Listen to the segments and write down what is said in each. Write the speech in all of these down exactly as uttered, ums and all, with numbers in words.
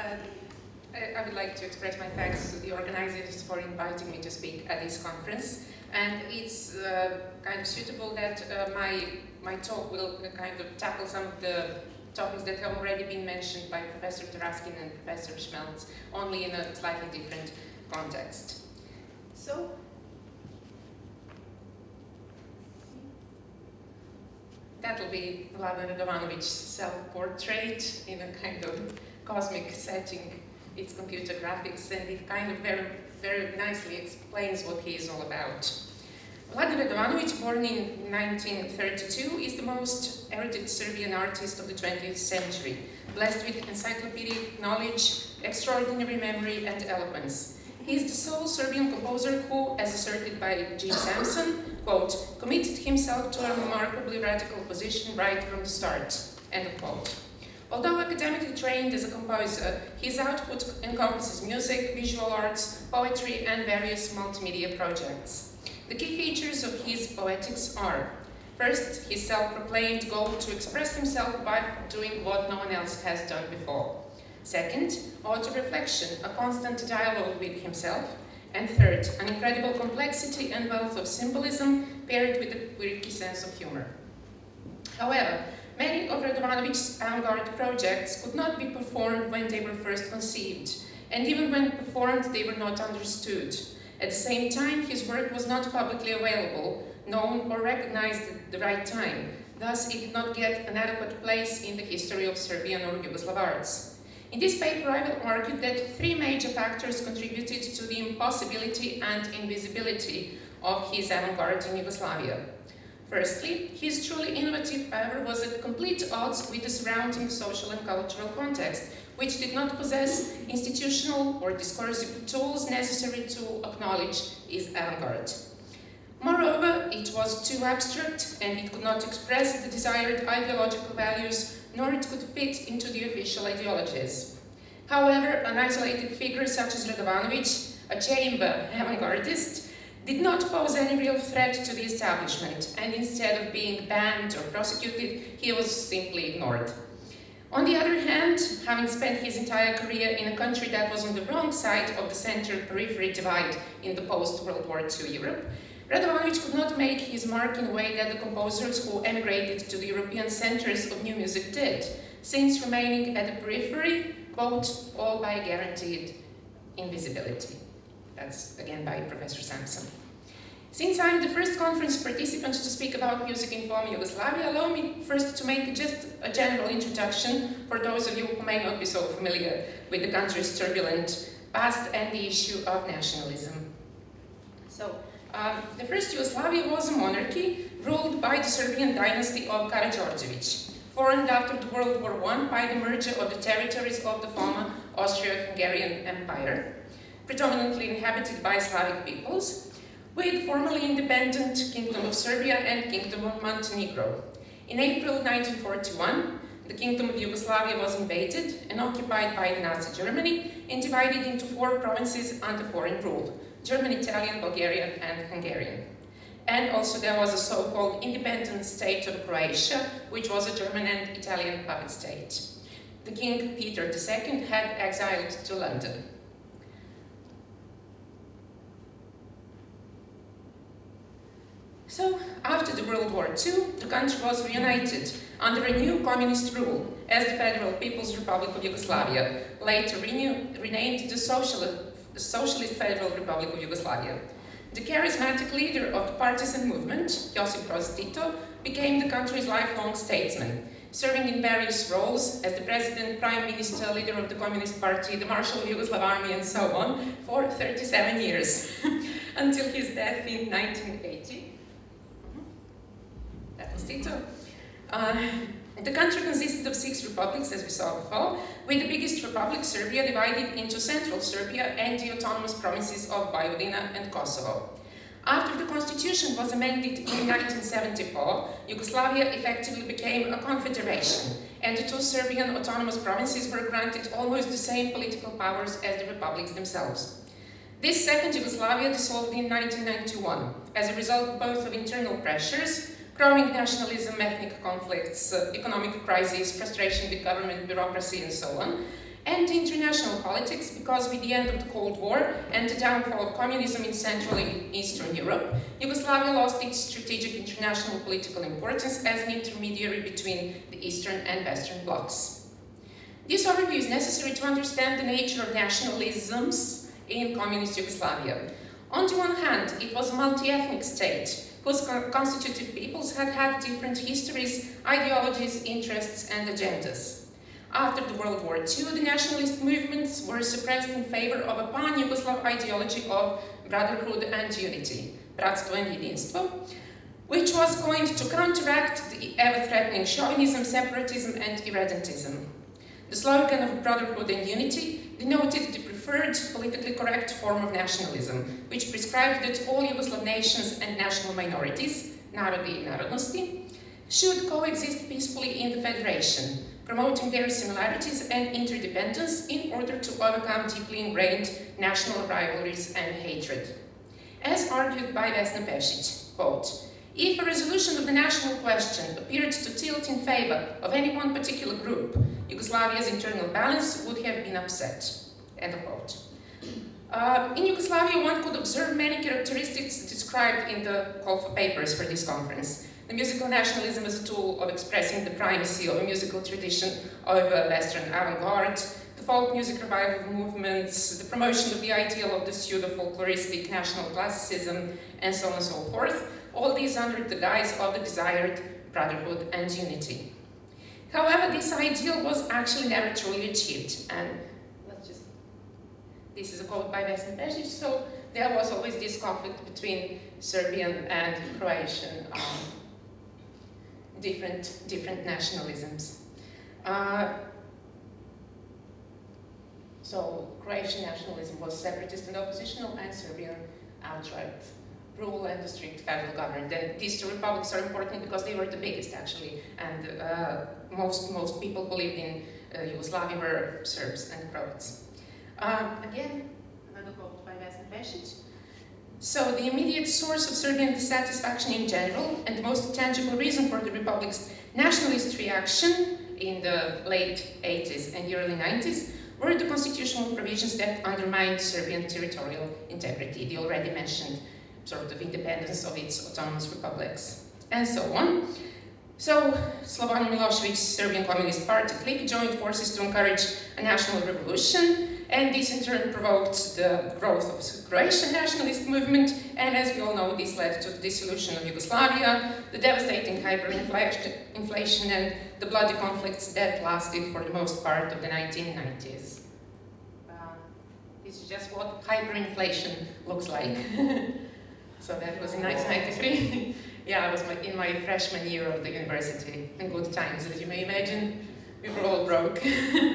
Uh, I, I would like to express my thanks to the organizers for inviting me to speak at this conference. And it's uh, kind of suitable that uh, my, my talk will uh, kind of tackle some of the topics that have already been mentioned by Professor Taraskin and Professor Schmelz, only in a slightly different context. So, that will be Vladan Radovanovic's self-portrait in a kind of cosmic setting. It's computer graphics, and it kind of very, very nicely explains what he is all about. Vladan Radovanovic, born in nineteen thirty-two, is the most erudite Serbian artist of the twentieth century, blessed with encyclopedic knowledge, extraordinary memory, and eloquence. He is the sole Serbian composer who, as asserted by Jim Sampson, quote, committed himself to a remarkably radical position right from the start, end of quote. Although academically trained as a composer, his output encompasses music, visual arts, poetry, and various multimedia projects. The key features of his poetics are, first, his self-proclaimed goal to express himself by doing what no one else has done before. Second, auto-reflection, a constant dialogue with himself. And third, an incredible complexity and wealth of symbolism paired with a quirky sense of humor. However, many of Radovanovic's avant-garde projects could not be performed when they were first conceived, and even when performed, they were not understood. At the same time, his work was not publicly available, known, or recognized at the right time. Thus, it did not get an adequate place in the history of Serbian or Yugoslav arts. In this paper, I will argue that three major factors contributed to the impossibility and invisibility of his avant-garde in Yugoslavia. Firstly, his truly innovative power was at complete odds with the surrounding social and cultural context, which did not possess institutional or discursive tools necessary to acknowledge his avant-garde. Moreover, it was too abstract, and it could not express the desired ideological values, nor it could fit into the official ideologies. However, an isolated figure such as Radovanovic, a chamber avant-gardist, did not pose any real threat to the establishment, and instead of being banned or prosecuted, he was simply ignored. On the other hand, having spent his entire career in a country that was on the wrong side of the center-periphery divide in the post-World War Two Europe, Radovanovic could not make his mark in a way that the composers who emigrated to the European centers of new music did, since remaining at the periphery, both all by guaranteed invisibility. That's again by Professor Sampson. Since I'm the first conference participant to speak about music in former Yugoslavia, allow me first to make just a general introduction for those of you who may not be so familiar with the country's turbulent past and the issue of nationalism. So, um, the first Yugoslavia was a monarchy ruled by the Serbian dynasty of Karađorđević, formed after the World War One by the merger of the territories of the former Austro-Hungarian Empire, predominantly inhabited by Slavic peoples, with formerly independent Kingdom of Serbia and Kingdom of Montenegro. In April nineteen forty-one, the Kingdom of Yugoslavia was invaded and occupied by Nazi Germany and divided into four provinces under foreign rule: German, Italian, Bulgarian, and Hungarian. And also there was a so-called independent state of Croatia, which was a German and Italian puppet state. The King Peter the Second had exiled to London. So, after the World War Two, the country was reunited under a new communist rule as the Federal People's Republic of Yugoslavia, later renew, renamed the Socialist, the Socialist Federal Republic of Yugoslavia. The charismatic leader of the partisan movement, Josip Broz Tito, became the country's lifelong statesman, serving in various roles as the president, prime minister, leader of the Communist Party, the Marshal of Yugoslav Army, and so on, for thirty-seven years, until his death in nineteen eighty. That was Tito. Uh, the country consisted of six republics, as we saw before, with the biggest republic, Serbia, divided into Central Serbia and the autonomous provinces of Vojvodina and Kosovo. After the constitution was amended in nineteen seventy-four, Yugoslavia effectively became a confederation, and the two Serbian autonomous provinces were granted almost the same political powers as the republics themselves. This second Yugoslavia dissolved in nineteen ninety-one, as a result both of internal pressures, growing nationalism, ethnic conflicts, uh, economic crises, frustration with government bureaucracy, and so on, and and international politics, because with the end of the Cold War and the downfall of communism in Central and Eastern Europe, Yugoslavia lost its strategic international political importance as an intermediary between the Eastern and Western blocs. This overview is necessary to understand the nature of nationalisms in communist Yugoslavia. On the one hand, it was a multi-ethnic state, whose constitutive peoples had had different histories, ideologies, interests, and agendas. After the World War Two, the nationalist movements were suppressed in favor of a pan-Yugoslav ideology of brotherhood and unity, bratstvo and jedinstvo, which was going to counteract the ever-threatening chauvinism, separatism, and irredentism. The slogan of brotherhood and unity denoted the preferred politically correct form of nationalism, which prescribed that all Yugoslav nations and national minorities, narodi i narodnosti, should coexist peacefully in the federation, promoting their similarities and interdependence in order to overcome deeply ingrained national rivalries and hatred. As argued by Vesna Pešić, quote, "If a resolution of the national question appeared to tilt in favor of any one particular group, Yugoslavia's internal balance would have been upset." End of quote. Uh, in Yugoslavia, one could observe many characteristics described in the call for papers for this conference. The musical nationalism as a tool of expressing the primacy of a musical tradition over Western avant-garde, the folk music revival movements, the promotion of the ideal of the pseudo-folkloristic national classicism, and so on and so forth, all these under the guise of the desired brotherhood and unity. However, this ideal was actually never truly achieved, and let's just, this is a quote by Vesna Pešić, so there was always this conflict between Serbian and Croatian um, different, different nationalisms. Uh, so Croatian nationalism was separatist and oppositional, and Serbian outright rule and the strict federal government. And these two republics are important because they were the biggest, actually, and uh, most, most people who lived in uh, Yugoslavia were Serbs and Croats. Um, again, another quote by Vesna Pešić. So the immediate source of Serbian dissatisfaction in general, and the most tangible reason for the republic's nationalist reaction in the late eighties and the early nineties were the constitutional provisions that undermined Serbian territorial integrity, the already mentioned sort of independence of its autonomous republics, and so on. So Slobodan Milošević's Serbian Communist Party clique joined forces to encourage a national revolution, and this in turn provoked the growth of the Croatian nationalist movement, and as we all know, this led to the dissolution of Yugoslavia, the devastating hyperinflation, and the bloody conflicts that lasted for the most part of the nineteen nineties. Uh, this is just what hyperinflation looks like. So that was in nineteen ninety-three. Yeah, I was in my freshman year of the university, in good times, as you may imagine. We were all broke.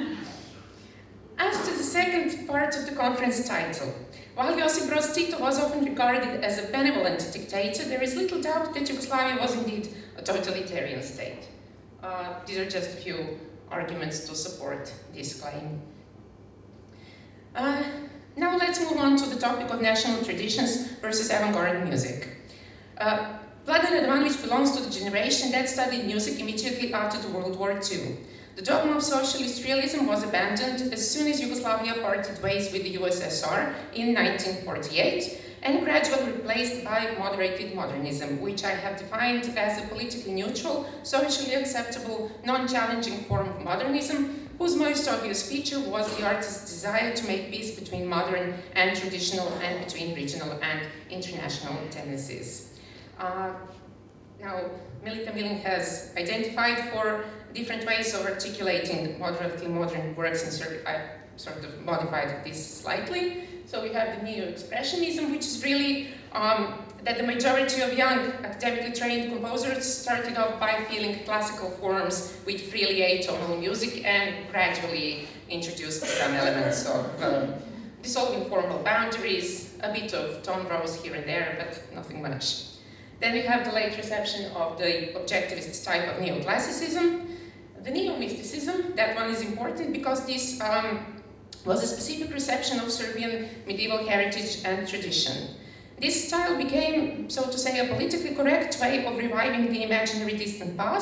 As to the second part of the conference title, while Josip Broz Tito was often regarded as a benevolent dictator, there is little doubt that Yugoslavia was indeed a totalitarian state. Uh, these are just a few arguments to support this claim. Uh, now let's move on to the topic of national traditions versus avant-garde music. Uh, Vladan Radovanović belongs to the generation that studied music immediately after the World War Two. The dogma of socialist realism was abandoned as soon as Yugoslavia parted ways with the U S S R in nineteen forty-eight and gradually replaced by moderated modernism, which I have defined as a politically neutral, socially acceptable, non-challenging form of modernism, whose most obvious feature was the artist's desire to make peace between modern and traditional and between regional and international tendencies. Uh, now, Milita Milin has identified four different ways of articulating moderately modern works, and sort of, I sort of modified this slightly. So we have the neo-expressionism, which is really um, that the majority of young academically trained composers started off by filling classical forms with freely atonal music and gradually introduced some elements of um, dissolving formal boundaries, a bit of tone rose here and there, but nothing much. Then we have the late reception of the objectivist type of neoclassicism. The neo-mysticism, that one is important because this um, was a specific reception of Serbian medieval heritage and tradition. This style became, so to say, a politically correct way of reviving the imaginary distant past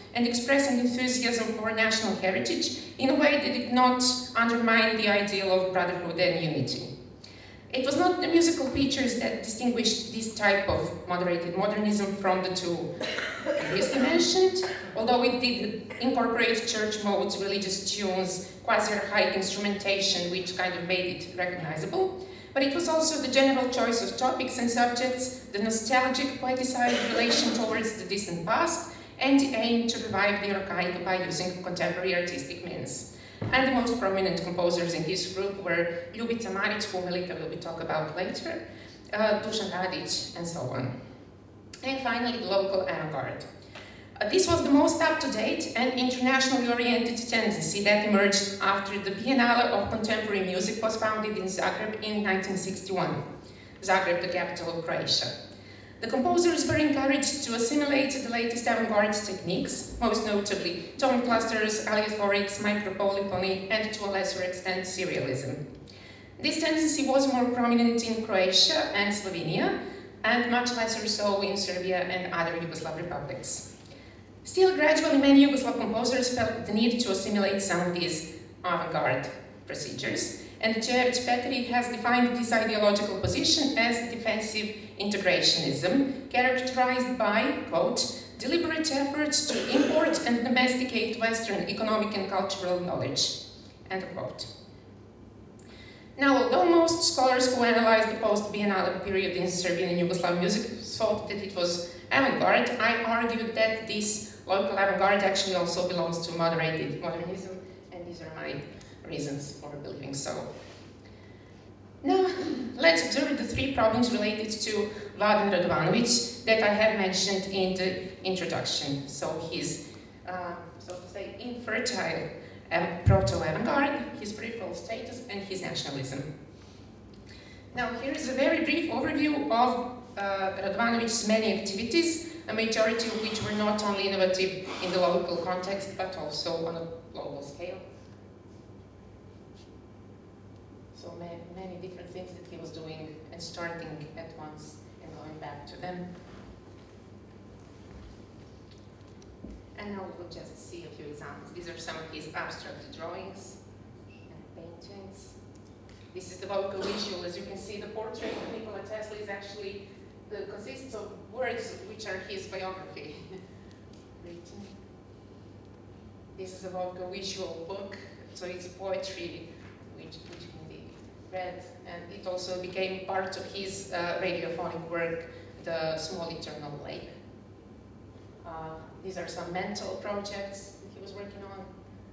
and expressing enthusiasm for national heritage in a way that did not undermine the ideal of brotherhood and unity. It was not the musical features that distinguished this type of moderated modernism from the two previously mentioned, although it did incorporate church modes, religious tunes, quasi-archaic instrumentation, which kind of made it recognizable. But it was also the general choice of topics and subjects, the nostalgic, poeticized relation towards the distant past, and the aim to revive the archaic by using contemporary artistic means. And the most prominent composers in this group were Ljubica Marić, whom Melita will be talk about later, uh, Dusan Radić, and so on. And finally, the local avant-garde. Uh, this was the most up-to-date and internationally oriented tendency that emerged after the Biennale of Contemporary Music was founded in Zagreb in nineteen sixty-one. Zagreb, the capital of Croatia. The composers were encouraged to assimilate the latest avant-garde techniques, most notably tone clusters, aleatorics, micropolyphony, and to a lesser extent, serialism. This tendency was more prominent in Croatia and Slovenia, and much lesser so in Serbia and other Yugoslav republics. Still, gradually many Yugoslav composers felt the need to assimilate some of these avant-garde procedures, and Đerić Petrić has defined this ideological position as defensive integrationism, characterized by, quote, deliberate efforts to import and domesticate Western economic and cultural knowledge, end quote. Now, although most scholars who analyzed the post-Biennale period in Serbian and Yugoslav music thought that it was avant-garde, I argued that this local avant-garde actually also belongs to moderated modernism, and these are my reasons for believing so. Now, let's observe the three problems related to Vladan Radovanović that I have mentioned in the introduction. So his, uh, so to say, infertile um, proto-avant-garde, his peripheral status, and his nationalism. Now, here is a very brief overview of uh, Radovanović's many activities, a majority of which were not only innovative in the local context, but also on a global scale. So many, many different things that he was doing and starting at once and going back to them. And now we'll just see a few examples. These are some of his abstract drawings and paintings. This is the vocal visual. As you can see, the portrait of Nikola Tesla is actually, the, consists of words which are his biography. Written. This is a vocal visual book, so it's poetry which, which can be read, and it also became part of his uh, radiophonic work, The Small Eternal Lake. Uh, these are some mental projects that he was working on.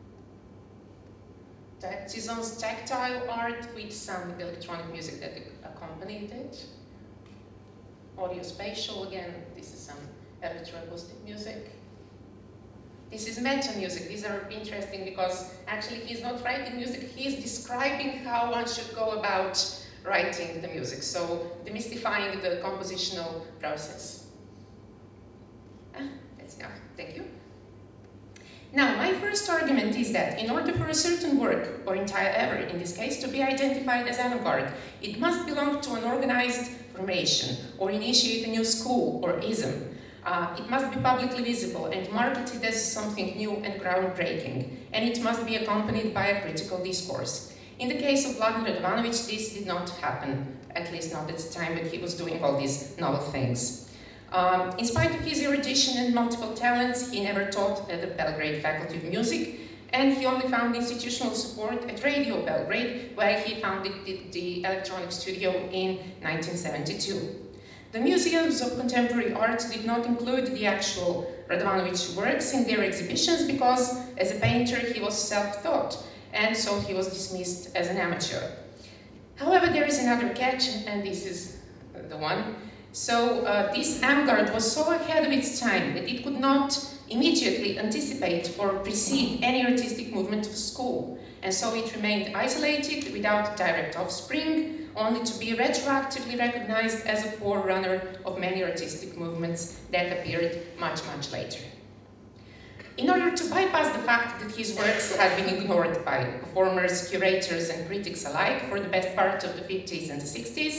Cezanne's tactile art with some electronic music that accompanied it. Audio spatial, again, this is some electroacoustic music. This is meta music. These are interesting because actually he's not writing music, he's describing how one should go about writing the music. So demystifying the compositional process. Ah, that's enough, thank you. Now, my first argument is that in order for a certain work, or entire ever in this case, to be identified as avant-garde, it must belong to an organized formation, or initiate a new school or ism. Uh, it must be publicly visible and marketed as something new and groundbreaking, and it must be accompanied by a critical discourse. In the case of Vladan Radovanović, this did not happen, at least not at the time when he was doing all these novel things. Um, in spite of his erudition and multiple talents, he never taught at the Belgrade Faculty of Music, and he only found institutional support at Radio Belgrade, where he founded the, the electronic studio in nineteen seventy-two. The museums of contemporary art did not include the actual Radovanović works in their exhibitions because, as a painter, he was self-taught, and so he was dismissed as an amateur. However, there is another catch, and this is the one. So uh, this avant-garde was so ahead of its time that it could not immediately anticipate or precede any artistic movement of school, and so it remained isolated without direct offspring, only to be retroactively recognized as a forerunner of many artistic movements that appeared much, much later. In order to bypass the fact that his works had been ignored by performers, curators, and critics alike for the best part of the fifties and the sixties,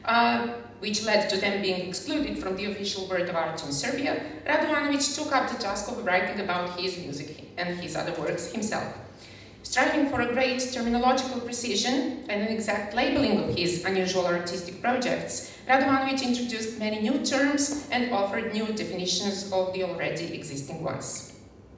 uh, which led to them being excluded from the official world of art in Serbia, Radovanovic took up the task of writing about his music and his other works himself. Striving for a great terminological precision and an exact labeling of his unusual artistic projects, Radovanovic introduced many new terms and offered new definitions of the already existing ones.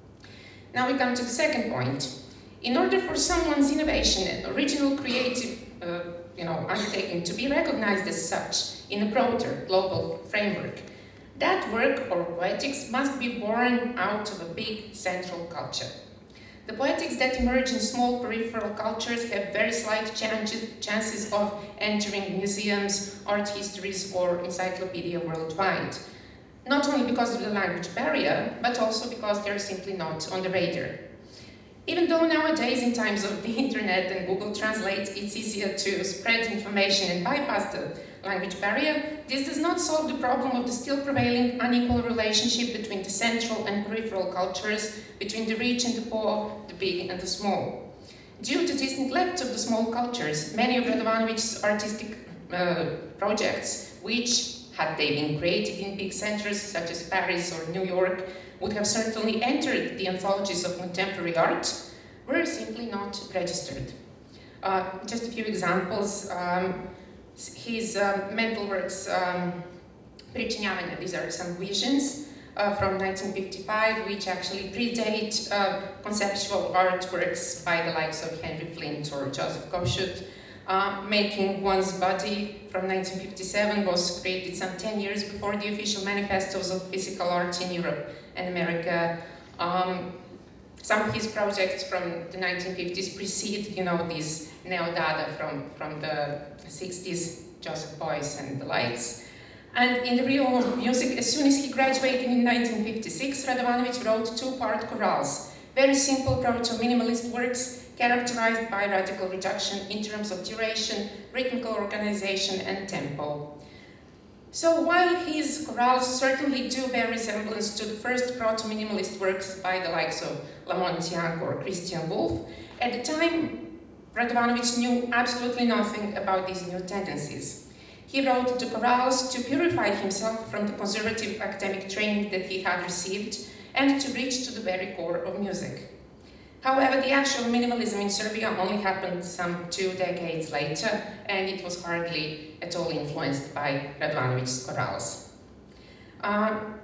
Now we come to the second point. In order for someone's innovation and original creative uh, you know, undertaking to be recognized as such in a broader global framework, that work or poetics must be born out of a big central culture. The poetics that emerge in small peripheral cultures have very slight chances, chances of entering museums, art histories, or encyclopedia worldwide. Not only because of the language barrier, but also because they're simply not on the radar. Even though nowadays, in times of the internet and Google Translate, it's easier to spread information and bypass the language barrier, this does not solve the problem of the still prevailing unequal relationship between the central and peripheral cultures, between the rich and the poor, the big and the small. Due to this neglect of the small cultures, many of Radovanovic's artistic uh, projects, which, had they been created in big centers such as Paris or New York, would have certainly entered the anthologies of contemporary art, were simply not registered. Uh, just a few examples. Um, his uh, mental works, um, Pričinjavanja, these are some visions uh, from nineteen fifty-five, which actually predate uh, conceptual artworks by the likes of Henry Flint or Joseph Koshut. Uh, Making One's Body from nineteen fifty-seven was created some ten years before the official manifestos of physical art in Europe and America. Um, some of his projects from the nineteen fifties precede, you know, these neo-dada from, from the sixties, Joseph Beuys and the likes. And in the realm of music, as soon as he graduated in nineteen fifty-six, Radovanovic wrote two-part chorales, very simple proto-minimalist works characterized by radical reduction in terms of duration, rhythmical organization, and tempo. So while his chorales certainly do bear resemblance to the first proto-minimalist works by the likes of Lamont Young or Christian Wolff, at the time, Radovanovic knew absolutely nothing about these new tendencies. He wrote the chorales to purify himself from the conservative academic training that he had received and to reach to the very core of music. However, the actual minimalism in Serbia only happened some two decades later, and it was hardly at all influenced by Radovanovic's chorales. Um,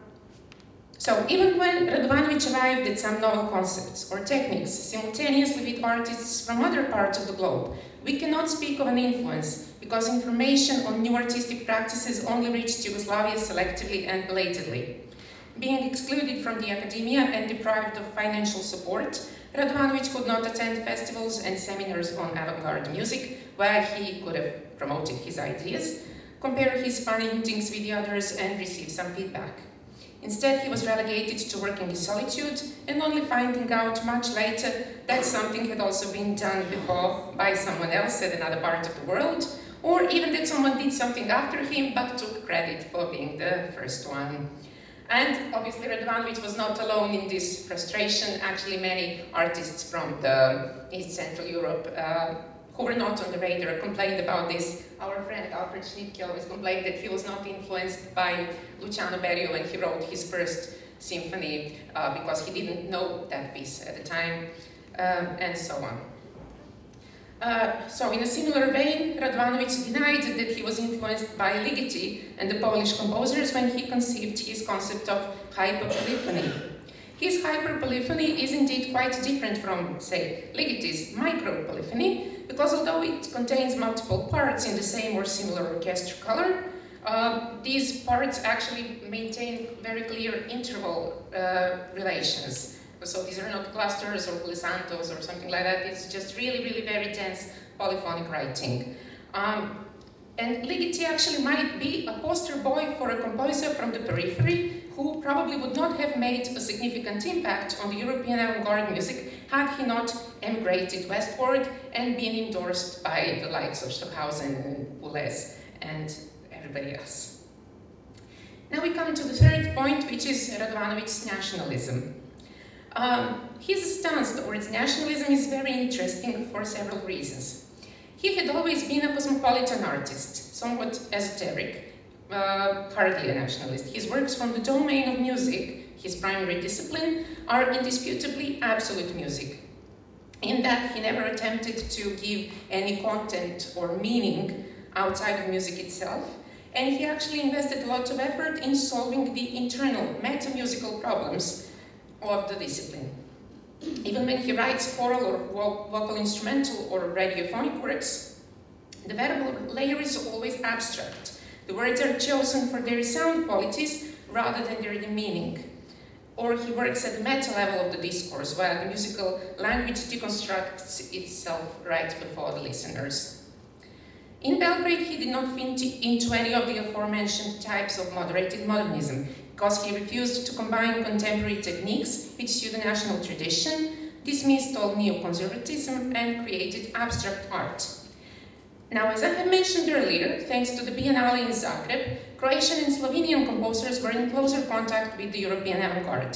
so even when Radovanovic arrived at some novel concepts or techniques simultaneously with artists from other parts of the globe, we cannot speak of an influence, because information on new artistic practices only reached Yugoslavia selectively and belatedly. Being excluded from the academia and deprived of financial support, Radovanovic could not attend festivals and seminars on avant-garde music, where he could have promoted his ideas, compare his paintings with the others, and receive some feedback. Instead, he was relegated to working in solitude, and only finding out much later that something had also been done before by someone else at another part of the world, or even that someone did something after him but took credit for being the first one. And obviously Radovanovic was not alone in this frustration. Actually, many artists from the East Central Europe uh, who were not on the radar complained about this. Our friend Alfred Schnittke always complained that he was not influenced by Luciano Berio when he wrote his first symphony uh, because he didn't know that piece at the time, um, and so on. Uh, so in a similar vein, Radovanovic denied that he was influenced by Ligeti and the Polish composers when he conceived his concept of hyperpolyphony. His hyperpolyphony is indeed quite different from, say, Ligeti's micropolyphony, because although it contains multiple parts in the same or similar orchestral color, uh, these parts actually maintain very clear interval uh, relations. So these are not clusters or glissandos or something like that. It's just really, really very dense polyphonic writing. Um, and Ligeti actually might be a poster boy for a composer from the periphery who probably would not have made a significant impact on the European avant-garde music had he not emigrated westward and been endorsed by the likes of Stockhausen and Boulez and everybody else. Now we come to the third point, which is Radovanovic's nationalism. Um, his stance towards nationalism is very interesting for several reasons. He had always been a cosmopolitan artist, somewhat esoteric, uh, hardly a nationalist. His works from the domain of music, his primary discipline, are indisputably absolute music. In that he never attempted to give any content or meaning outside of music itself, and he actually invested a lot of effort in solving the internal meta-musical problems of the discipline. Even when he writes choral or vocal instrumental or radiophonic works, the variable layer is always abstract. The words are chosen for their sound qualities rather than their meaning. Or he works at the meta level of the discourse, while the musical language deconstructs itself right before the listeners. In Belgrade, he did not fit into any of the aforementioned types of moderated modernism, because he refused to combine contemporary techniques with pseudo-national tradition, dismissed all neoconservatism, and created abstract art. Now, as I have mentioned earlier, thanks to the Biennale in Zagreb, Croatian and Slovenian composers were in closer contact with the European avant-garde.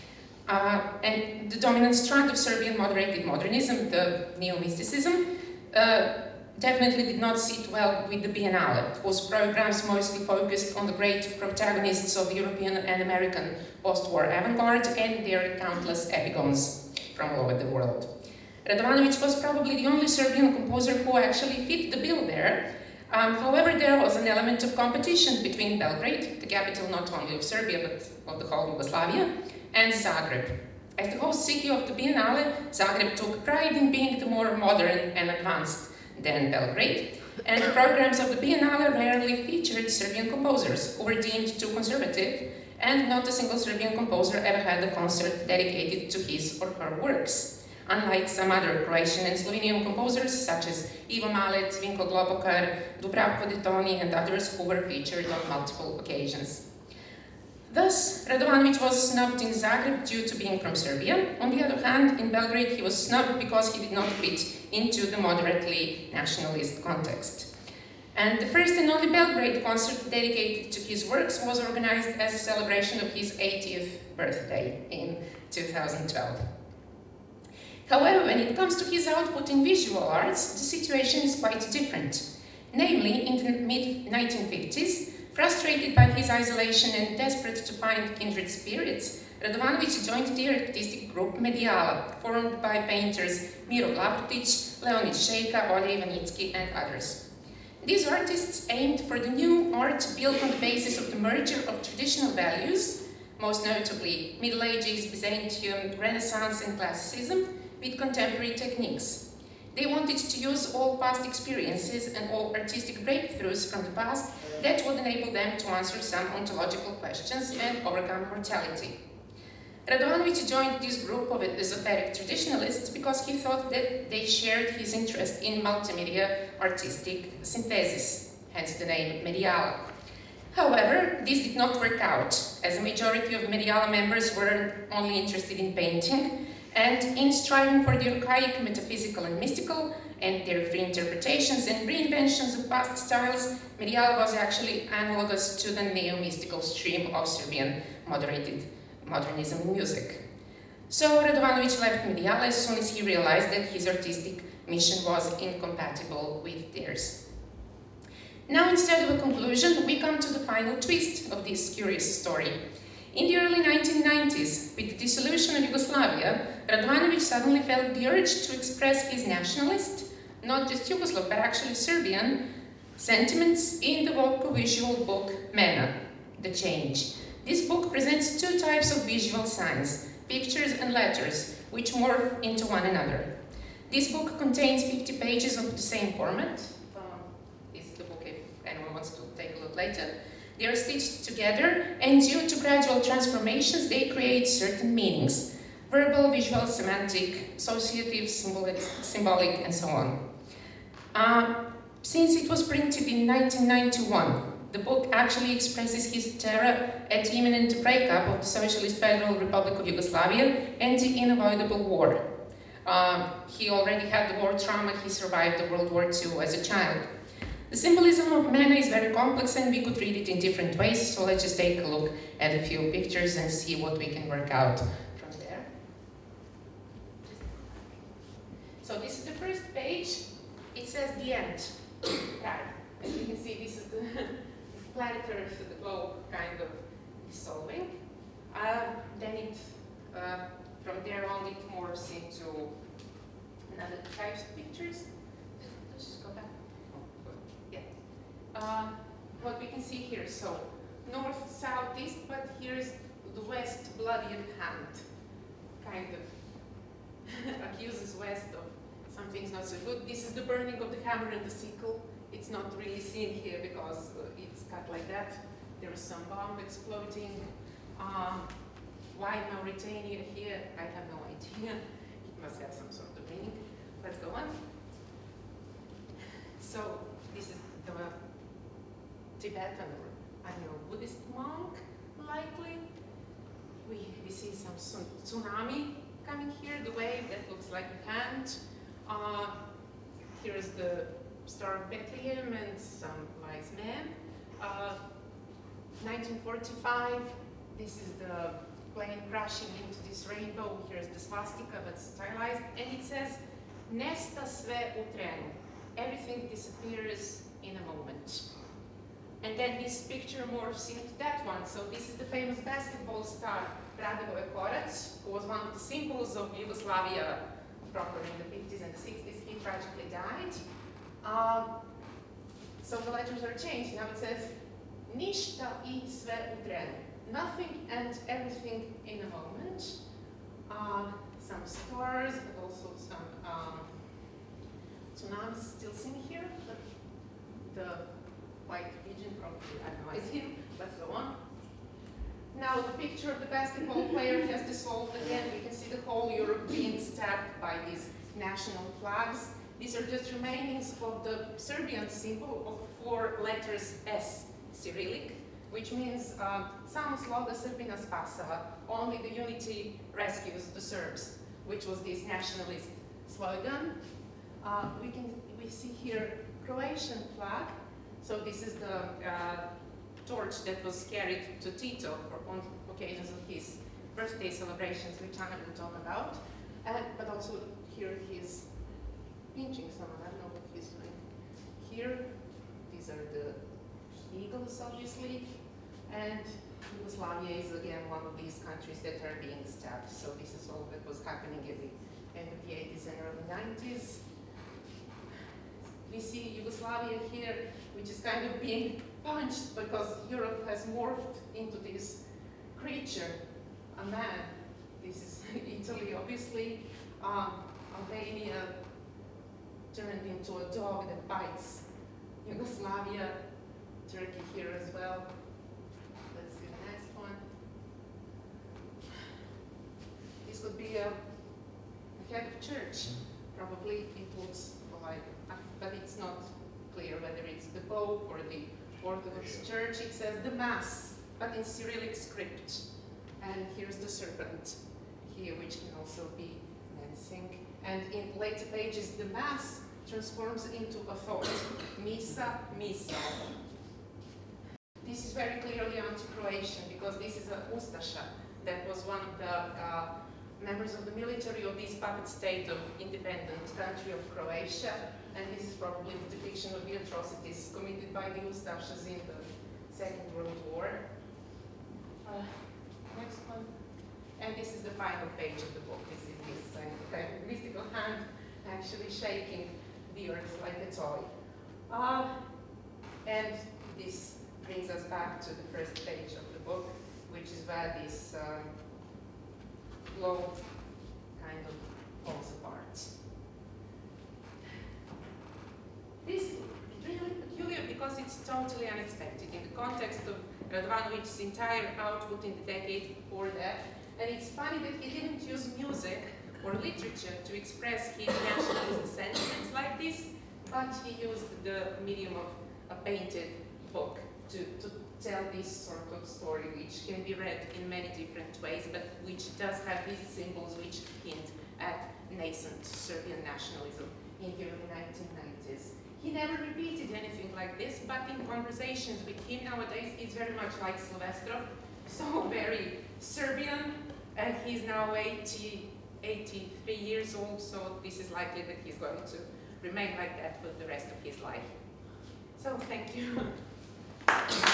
Uh, and the dominant strand of Serbian moderated modernism, the neo-mysticism, uh, definitely did not sit well with the Biennale, whose programs mostly focused on the great protagonists of European and American post-war avant-garde and their countless epigons from all over the world. Radovanovic was probably the only Serbian composer who actually fit the bill there. Um, however, there was an element of competition between Belgrade, the capital not only of Serbia but of the whole Yugoslavia, and Zagreb. As the host city of the Biennale, Zagreb took pride in being the more modern and advanced than Belgrade, and the programs of the Biennale rarely featured Serbian composers who were deemed too conservative, and not a single Serbian composer ever had a concert dedicated to his or her works, unlike some other Croatian and Slovenian composers such as Ivo Malec, Vinko Globokar, Dubravko Detoni, and others who were featured on multiple occasions. Thus, Radovanovic was snubbed in Zagreb due to being from Serbia. On the other hand, in Belgrade he was snubbed because he did not fit into the moderately nationalist context. And the first and only Belgrade concert dedicated to his works was organized as a celebration of his eightieth birthday in two thousand twelve. However, when it comes to his output in visual arts, the situation is quite different. Namely, in the mid nineteen fifties, frustrated by his isolation and desperate to find kindred spirits, Radovanovic joined the artistic group Mediala, formed by painters Miro Glavrutic, Leonid Šejka, Olja Ivanitsky, and others. These artists aimed for the new art built on the basis of the merger of traditional values, most notably Middle Ages, Byzantium, Renaissance, and Classicism, with contemporary techniques. They wanted to use all past experiences and all artistic breakthroughs from the past that would enable them to answer some ontological questions and overcome mortality. Radovanovic joined this group of esoteric traditionalists because he thought that they shared his interest in multimedia artistic synthesis, hence the name Mediala. However, this did not work out, as a majority of Mediala members were only interested in painting, and in striving for the archaic, metaphysical, and mystical, and their free interpretations and reinventions of past styles, Mediala was actually analogous to the neo-mystical stream of Serbian moderated modernism in music. So Radovanovic left Mediala as soon as he realized that his artistic mission was incompatible with theirs. Now, instead of a conclusion, we come to the final twist of this curious story. In the early nineteen nineties, with the dissolution of Yugoslavia, Radovanovic suddenly felt the urge to express his nationalist, not just Yugoslav, but actually Serbian, sentiments in the vocal-visual book Mena, The Change. This book presents two types of visual signs, pictures and letters, which morph into one another. This book contains fifty pages of the same format. Uh, this is the book if anyone wants to take a look later. They are stitched together, and due to gradual transformations, they create certain meanings: verbal, visual, semantic, associative, symbolic, symbolic and so on. Uh, since it was printed in nineteen ninety-one, the book actually expresses his terror at the imminent breakup of the Socialist Federal Republic of Yugoslavia and the unavoidable war. Uh, he already had the war trauma, he survived the World War Two as a child. The symbolism of Mena is very complex and we could read it in different ways, so let's just take a look at a few pictures and see what we can work out from there. So this is the first page. It says the end. Right. as you can see, this is the planet Earth, the globe kind of dissolving. Uh, then it, uh, from there on, it morphs into another types of pictures. Let's just go back. Yeah. Uh, what we can see here, so north, south, east, but here's the west bloodied hand. Kind of accuses west of something's not so good. This is the burning of the hammer and the sickle. It's not really seen here because uh, it's cut like that. There is some bomb exploding. Um, why Mauritania here? I have no idea. It must have some sort of meaning. Let's go on. So this is the Tibetan or I don't know, Buddhist monk, likely. We, we see some tsunami coming here, the wave that looks like a hand. Uh, here's the Star of Bethlehem and some wise men. Uh, nineteen forty-five, this is the plane crashing into this rainbow. Here's the swastika, but stylized. And it says, Nesta sve u trenu. Everything disappears in a moment. And then this picture morphs into that one. So this is the famous basketball star, Radivoj Korac, who was one of the symbols of Yugoslavia proper in the fifties and the sixties. He tragically died. Um, so the letters are changed. Now it says, Ništa I sve u trenu. Nothing and everything in a moment. Uh, some stars, but also some um, tsunamis still seen here. The, the white pigeon, probably, I don't know, is him. Let's go on. Now the picture of the basketball player has dissolved again. We can see the whole Europe being stabbed by these national flags. These are just remainings of the Serbian symbol of four letters S, Cyrillic, which means uh, Samo sloga Srbina spasava, only the unity rescues the Serbs, which was this nationalist slogan. Uh, we can we see here Croatian flag. So this is the uh, torch that was carried to Tito for, on occasions of his birthday celebrations, which Anna will talk about. And, but also here he's pinching someone, I don't know what he's doing. Here, these are the eagles, obviously. And Yugoslavia is again one of these countries that are being stabbed. So this is all that was happening at the end of the eighties and early nineties. We see Yugoslavia here, which is kind of being punched because Europe has morphed into this creature, a man. This is Italy, obviously. Um, Albania turned into a dog that bites. Yugoslavia, Turkey here as well. Let's see the next one. This could be a, a head of church. Probably it looks like, but it's not clear whether it's the Pope or the Orthodox Church. It says the Mass, but in Cyrillic script. And here's the serpent here, which can also be menacing. And in later pages, the Mass transforms into a thought. Misa, misa. This is very clearly anti-Croatian because this is a Ustaša that was one of the uh, members of the military of this puppet state of independent country of Croatia. And this is probably the depiction of the atrocities committed by the Ustašas in the Second World War. Uh, next one. And this is the final page of the book. This is this uh, kind of mystical hand actually shaking the earth like a toy. Uh, and this brings us back to the first page of the book, which is where this um, globe kind of falls apart. This is really peculiar because it's totally unexpected in the context of Radovanovic's entire output in the decades before that. And it's funny that he didn't use music or literature to express his nationalist sentiments like this, but he used the medium of a painted book to, to tell this sort of story, which can be read in many different ways, but which does have these symbols which hint at nascent Serbian nationalism in the early nineteen nineties. He never repeated anything like this, but in conversations with him nowadays, he's very much like Silvestrov, so very Serbian, and he's now eighty, eighty-three years old, so this is likely that he's going to remain like that for the rest of his life. So thank you.